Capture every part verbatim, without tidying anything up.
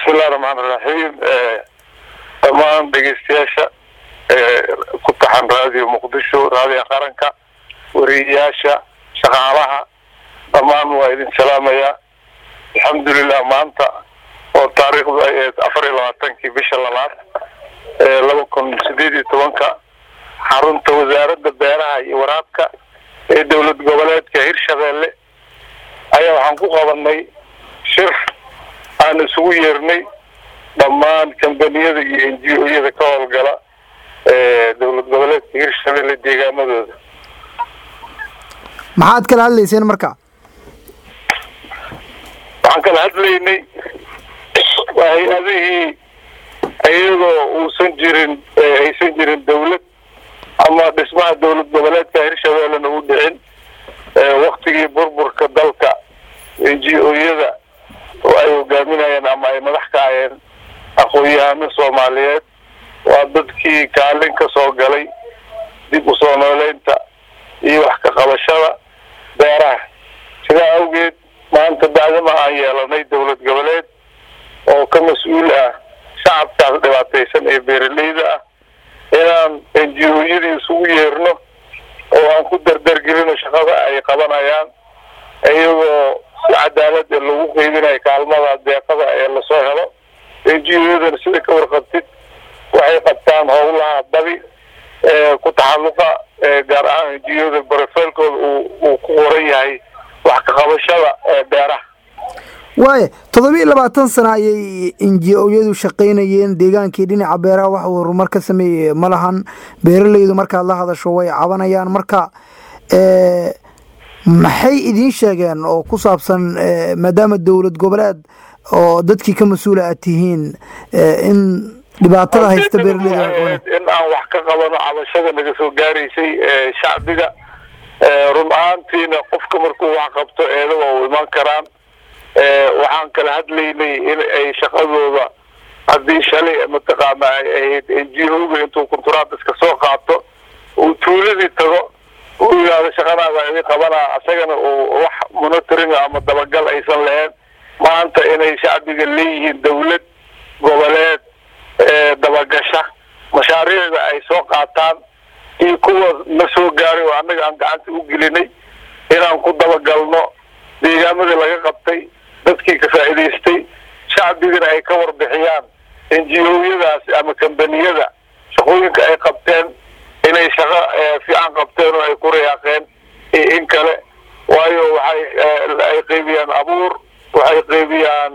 بسم الله الرحمن الرحيم. طبعا دقيستياشا كنت عن راديو مقدشو راديو قرنكا ورياشا شغالها طبعا وإذن سلامة يا الحمد لله ما أنت والتاريخ أفريل واتنكي بيش اللالات لو كن سديدي توانكا حارونت وزارة الدائرة ورابكا دولة قبلات كهير شغالي أيها حنقو قبلني شرف أنا سويرني ضمان كمبانية إنجيوية كول قلا دولة قبلات كهير شغالي ديقا مدود maxaad kala hadlayseen marka waxaan kala hadlaynay hay-adihii iyadoo uusan jirin aysan jirin dawlad ama dhismaha dowlad goboleedka hirshabeellena u dhicin waktigii burburka dalka N G O-yada oo ay hogaaminayeen ama ay madax ka ahayeen aqoon-yahano Soomaaliyeed waa dadkii kaalin ka soo galay dib u soo nooleynta iyo wax ka qabashada beeraha sidaa awgeed maanta bacdama aan yeelanay dowlad goboleed oo ka mas-uul ah shacabkaas dhibaataysan ee beeraleyda ah inaan N G O-yadii isugu yeerno oo aan ku dardargelino shaqada ay qabanayaan iyagoo si cadaalad ah lagu qeybinayo kaalmada deeqada ee lasoo helo N G O-yadana sida ka warqabtid waxay qabtaan howlaha badi ku taxalluqa gaar ahaan N G O-da barafeelkooda uu ku qoran yahay wax ka qabashada beeraha waaye toddoba iyo labaatan sano ayay N G O-yadu shaqaynayeen deegaankii dhinaca beeraha wax horumar ka sameeyay malahan beeraleydu markaad la hadasho way cabanayaan marka ee maxay idin sheegeen oo ku saabsan maadaama dowlad goboleed oo dadkii ka mas'uul ah tihiin in dhibaatada haysta beeraleyda in aan wax ka qabano cabashada naga soo gaaraysay shacbiga run ahaantiina qofka markuu wax qabto eedo waa u iman karaan waxaan kala hadlaynay in ay shaqadooda haddii shalay mataqaana ay ahayd N G O-ga intuu konturaad iska soo qaato uu tuuladii tago uu yidhaahdo shaqadaada idin qabanaa asagana uu wax monitoring ama dabagal aysan lahayn maanta inay shacbiga leeyihiin dowlad goboleed dabagasha mashaariicda ay soo qaataan iyo kuwa na soo gaaray oo annaga aan gacanta u gelinay inaan ku dabagalno deegaamada laga qabtay dadkii ka faa'iidaystay shacbigana ay ka warbixiyaan N G O-yadaas ama kambaniyada shaqooyinka ay qabteen inay shaqo fiican qabteen oo ay ku riyaaqeen in kale waayo waxay ay qaybiyaan abuur waxay qaybiyaan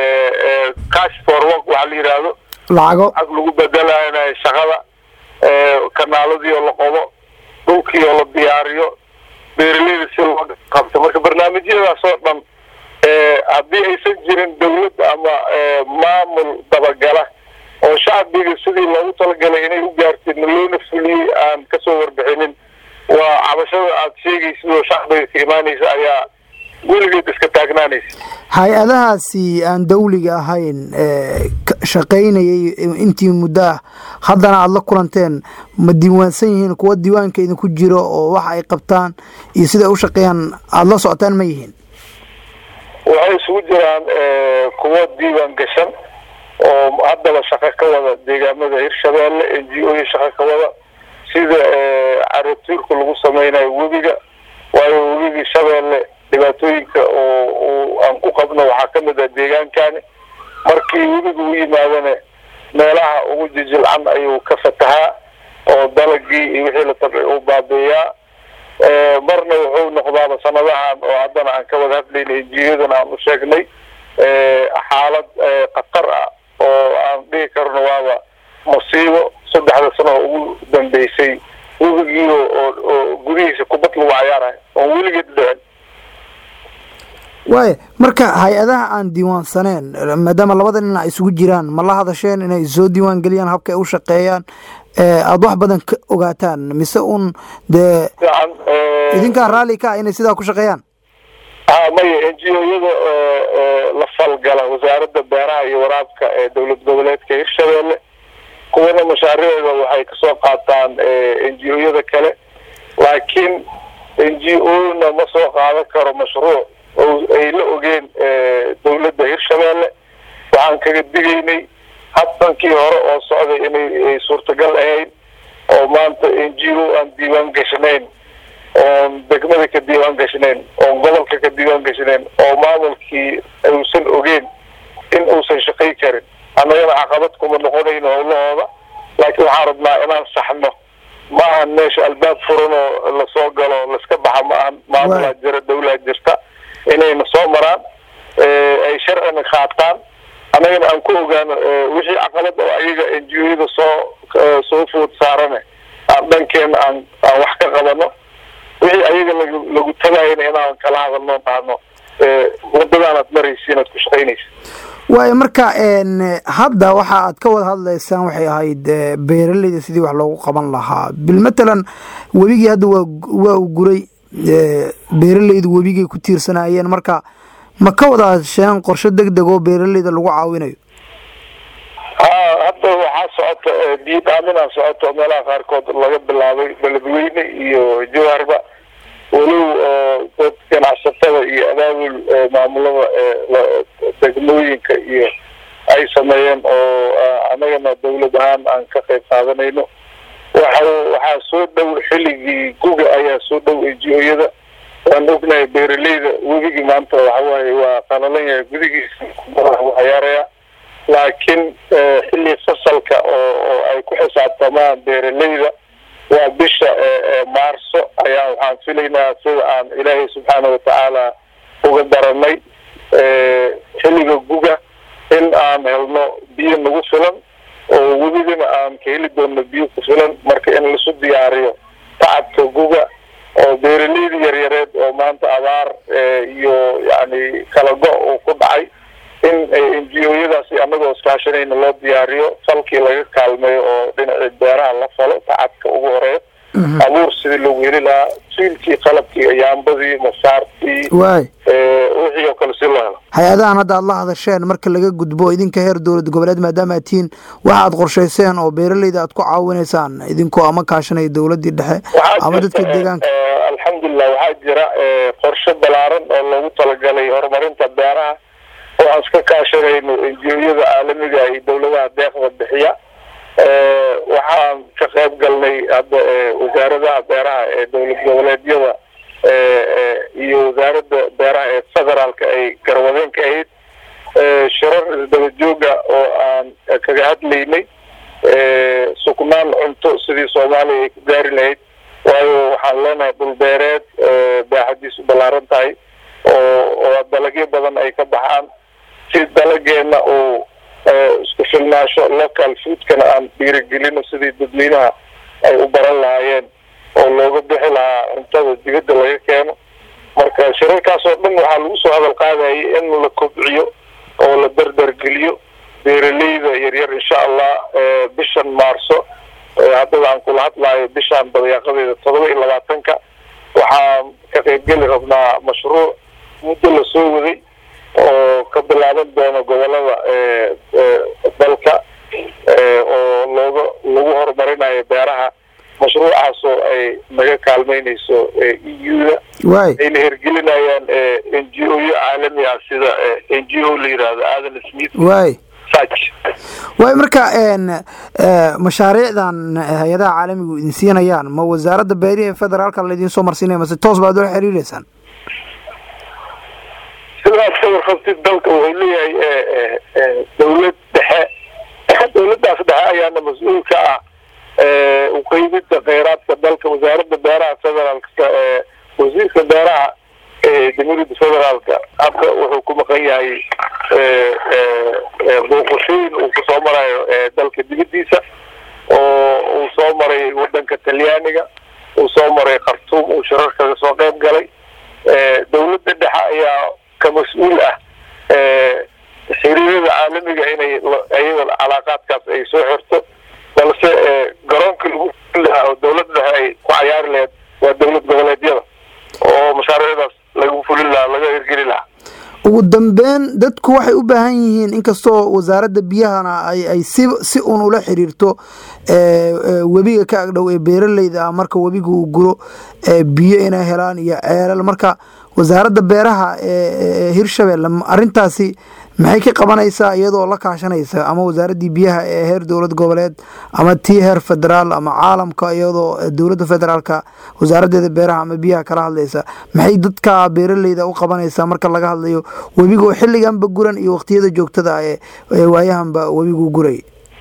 cash for work waxa la yiraahdo lacago lagu bedelayo shaqada kanaaladii oo la qodo dhulkii oo la diyaariyo beeraleyda si loo qabto marka barnaamijyadaas oo dhan haddii aysan jirin dowlad ama maamul dabagala oo shacbiga sidii loogu talagalay inay u gaartid loona fuliyey aan kasoo warbixinin waa cabashada aad sheegaysid oo shacbiga ka imaanaysa ayaa weligeed iska taagnaanaysa hay-adahaasi aan dawliga ahayn shaqaynayay intii muddo ah haddana aada la kulanteen ma diiwaansan yihiin kuwa diiwaanka idinku jiro oo wax ay qabtaan iyo siday u shaqeeyaan aada la socotaan ma yihiin waxay isugu jiraan kuwa diiwaan gashan oo haddaba shaqo ka wada deegaamada hirshabeelle N G O-ya shaqo ka wada sida caratuurka lagu sameynayo webiga waayo webigii shabeelle dhibaatooyinka oo aan ku qabno waxaa ka mid ah deegaankani markii webigu u yimaadana meelaha ugu jijilcan ayuu ka fatahaa oo dalagii iyo wixii la tabci uu baabeeyaa marna wuxuu noqdaaba sanadahan oo haddana aan ka wada hadlaynay N G O-yadana aan u sheegnay xaalad khatar ah oo aan dhihi karno waaba musiibo saddexda sano ugu dambeysay webigii oo gudihiisa kubad lagu cayaarayo oo weligeed dhicin waaye marka hay-adaha aan diiwaansaneen maadaama labada dhinac ay isugu jiraan ma la hadasheen inay soo diiwaan geliyaan habka ay u shaqeeyaan aada wax badan ka ogaataan mise un dee idinkaa raalli ka ah inay sidaa ku shaqeeyaan maya N G O-yada la falgala wasaaradda beeraha iyo waraabka ee dowlad goboleedka hirshabeelle kuwana mashaariicda waxay kasoo qaataan N G O-yada kale laakiin N G O-na ma soo qaadan karo mashruuc oo ay la ogeen dowladda hirshabeelle waxaan kaga digaynay habsankii hore oo socday inay suurtagal ahayn oo maanta n g o aan diiwaan gashanayn oon degmada ka diiwaan gashanayn oon gobolka ka diiwaan gashanayn oo maamulkii uusan ogeyn in uusan shaqay karin annagana caqabad kuma noqonayno howlahooda laakiin waxaan rabnaa inaan saxno ma ahan meesha albaab furan oo lasoo galo laska baxa ma ahan maamulaa jira dawlaa jirta inayna soo maraan ay sharcina qaataan annagana aan ku ogaano wixii caqabad oo ayaga n g o-yada soo soo food saarane aan dhankeena aan aan wax ka qabano wixii ayaga lagu lagu tagaayana inaan kala hadalno dhahno wadadaanaad maraysa inaad ku shaqaynaysa waayo marka hadda waxa aad ka wada hadlaysaan waxay ahayd beeraleyda sidii wax loogu qaban lahaa bil matalan webigii hadda waa waa u guray beeraleydu webigay ku tiirsanaayeen marka ma ka wada hasheen qorshe degdeg oo beeraleyda lagu caawinayo hadda waxaa socota biyo dhaaminaa socoto meelaha qaarkood laga bilaabay beledweyne iyo jawaarba walow dad ganacsatada iyo abaabul maamulada degmooyinka iyo ay sameeyeen oo annagana dawlad ahaan aan ka qayb qaadanayno waxa waxaa soo dhow xilligii guga ayaa soo dhow n g o-yada waan ognahay beeraleyda webigii maanta waxawaaye waa qalalan yahay gudigiisa waxyaaraya laakiin xilli fasalka oo oo ay ku xisaabtamaan beeraleyda waa bisha maarso ayaa waxaan filaynaa sida aan ilaahay subxaana watacaala uga daranay xilliga guga in aan helno biyo nagu filan oo webigana aan ka heli doonno biyo ku filan marka in lasu diyaariyo tacabka guga oo beeraleyda yaryareed oo maanta abaar iyo yani kala go- uu ku dhacay in n g o-yadaasi annagoo iskaashanayna loo diyaariyo falkii laga kaalmeeyo oo dhinacii beeraha la falo tacabka ugu horeeya abuur sidii loogu heli lahaa siilkii qalabkii yaambadii masaartii wixii oo kale si loo helo hay-adahan hadda aad la hadasheen marka laga gudbo idinka heer dowlad goboleed maadaama aad tihiin waxa aad qorshayseen oo beeraleyda aad ku caawinaysaan idinkoo ama kaashanaya dawladii dhexe ama dadka deegaanka alxamdulilah waxaa jira qorshe balaaran oo loogu talagalay horumarinta beeraha oo aan iska kaashanayno n g o-yada caalamiga iyo dawladaha deeqda bixiya waxaan ka qayb galnay hadda wasaaradaha beeraha ee dowlad goboleedyada iyo wasaaradda beeraha ee federaalka ay garwadeen ka ahayd shirar isdaba jooga oo aan kaga hadlaynay sugnaan cunto sidii soomaaliya ay ku gaari lahayd waayo waxaan leenahay dhul beereed baaxadiisu ballaaran tahay oo oo dalagyo badan ay ka baxaan si dalageena uu isku filnaasho local foodkana aan dhiirigelino sidii dadweynaha ay u baran lahaayeen oo looga bixi lahaa cuntada dibadda laga keeno marka shirarkaas oo dhan waxaa lagu soo hadal qaadayay in la kobciyo oo la dardargeliyo beeraleyda yaryar insha allah bishan maarso haddaba aan kula hadlaayo bishaan dabayaaqadeeda todoba iyo labaatanka waxaan ka qaybgeli rabnaa mashruuc muddo lasoo waday oo ka bilaaban doono gobolada dalka oo looga lagu horumarinayo beeraha mashruucaas oo ay naga kaalmeynayso e u-da ayna hergelinayaan n g o-yo caalami ah sida n g o la yihahdo aadan smith way way marka mashaariicdan hay-adaha caalamigu idin siinayaan ma wasaaradda beerihi federaalka laydin soo marsiinaya mase toos baad ula xiriireysaan sidaas ka warqabtid dalka wuxuu leeyahay dawlad dhexe dawladdaas dhexe ayaana mas-uul ka ah uqeybinta kheyraadka dalka wasaaradda beeraha federaalka wasiirka beeraha jamhuuriyadda federaalka hadda wuxuu ku maqan yahay booqashooyin uu kusoo marayo dalka dibadiisa oo uu soo maray wadanka talyaaniga uu soo maray khartuum uu shirar kaga soo qayb galay dawladda dhexe ayaa ka mas-uul ah xiriirada caalamiga inay iyada calaaqaadkaas ay soo xirto balse garoonka lagu lahaa oo dawladda dhexe ay ku cayaari lahayd waa dawlad goboleedyada oo mashaariicdaas lagu fulin lahaa laga hirgeli lahaa ugu dambeyn dadku waxay u baahan yihiin inkastoo wasaaradda biyahana ay ay si si un ula xiriirto webiga ka agdhow ee beeraleyda ah marka webiga uu guro biyo inay helaan iyo ceelal marka wasaaradda beeraha ee hirshabelle arrintaasi maxay ka qabanaysaa iyadoo la kaashanaysa ama wasaaradii biyaha ee heer dowlad goboleed ama tii heer federaal ama caalamka iyadoo dowladda federaalka wasaaradeeda beeraha ama biyaha kala hadlaysa maxay dadka beeraleyda u qabanaysaa marka laga hadlayo webiga xilliganba guran iyo waqtiyada joogtada ee waayahanba webigu guray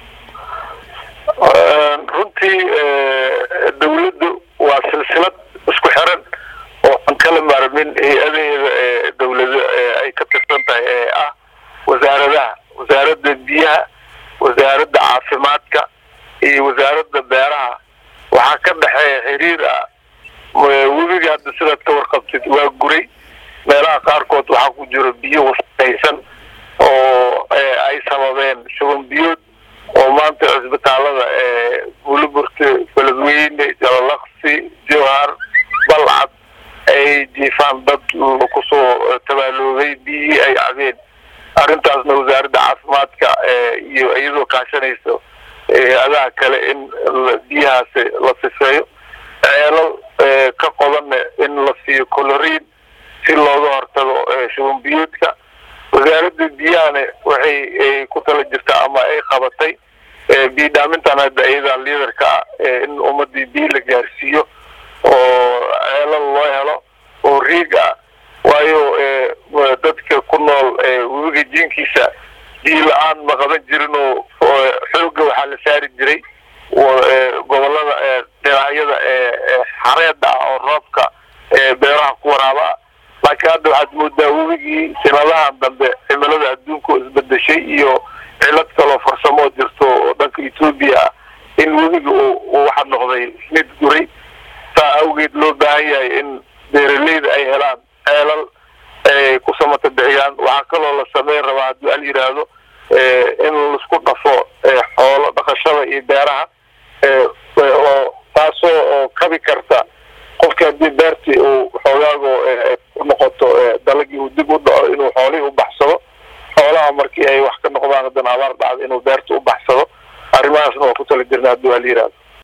runtii dowladdu waa silsilad isku xiran oo aan kala maarmin hay-adaheeda dowlada ay ka tirsan tahay ee ah wasaaradaha wasaaradda biyaha wasaaradda caafimaadka iyo wasaaradda beeraha waxaa ka dhexeeya xiriir ah webiga hadda sidaad ka warqabtid waa guray meelaha qaarkood waxaa ku jiro biyo wasaqaysan oo ay sababeen shuban biyood oo maanta cisbitaalada buliburta beledweyne jalalaqsi jowhar balcad ay jiifaan dad kusoo tabaaloobay biyihii ay cabeen arrintaasna wasaaradda caafimaadka iyo iyadoo kaashanayso hay-adaha kale in biyahaasi la sifeeyo ceelal ka qodanna in la siiyo coloriin si looga hortago shuban biyoodka wasaaradda biyahana waxay ku tala jirtaa ama ay qabatay biidhaamintan hadda iyadaa liidarka ah in ummadii biyo la gaarsiiyo oo ceelal loo helo oo riig ah waayo dadka ku nool webiga jiinkiisa biyo la-aan ma qaban jirin oo xooga waxaa la saari jiray gobolada dhinacyada xareeda ah oo roobka beeraha ku waraaba laakiin hadda waxaad moodaa webigii sanadahan dambe cimilada adduunka isbedeshay iyo cilad kaloo farsamo jirto oo dhanka etoobiya ah in webiga uu waxa noqday mid guray saa awgeed loo baahan yahay in beeraleyda ay helaan ceelal ay ku samata bixiyaan waxaa kaloo la sameyn rabaa haddii al yidhaahdo in laisku dhafo xoolo dhaqashada iyo beeraha oo taasoo oo kabi karta qofka haddii beertii uu xoogaago u noqoto dalagii uu dib u dhaco inuu xoolihii u baxsado xoolaha markii ay wax ka noqdaan haddana abaar dhacda inuu beerta u baxsado arrimahaasna waa ku tala jirna haddii al yidhaahdo